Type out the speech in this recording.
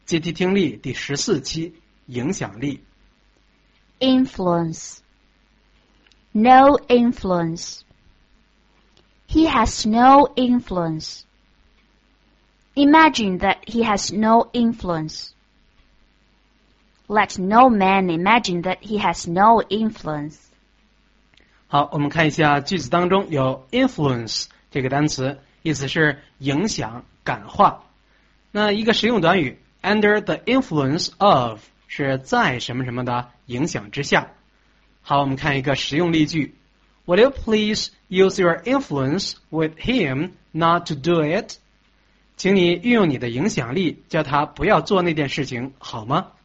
阶梯听力第14期，影响力。 Influence. No influence. He has no influence. Imagine that he has no influence. Let no man imagine that he has no influence. 好，我们看一下句子当中有 influence 这个单词，意思是影响、感化。那一个实用短语 under the influence of 是在什么什么的影响之下。好，我们看一个实用例句 Would you please use your influence with him not to do it? 请你运用你的影响力，叫他不要做那件事情，好吗？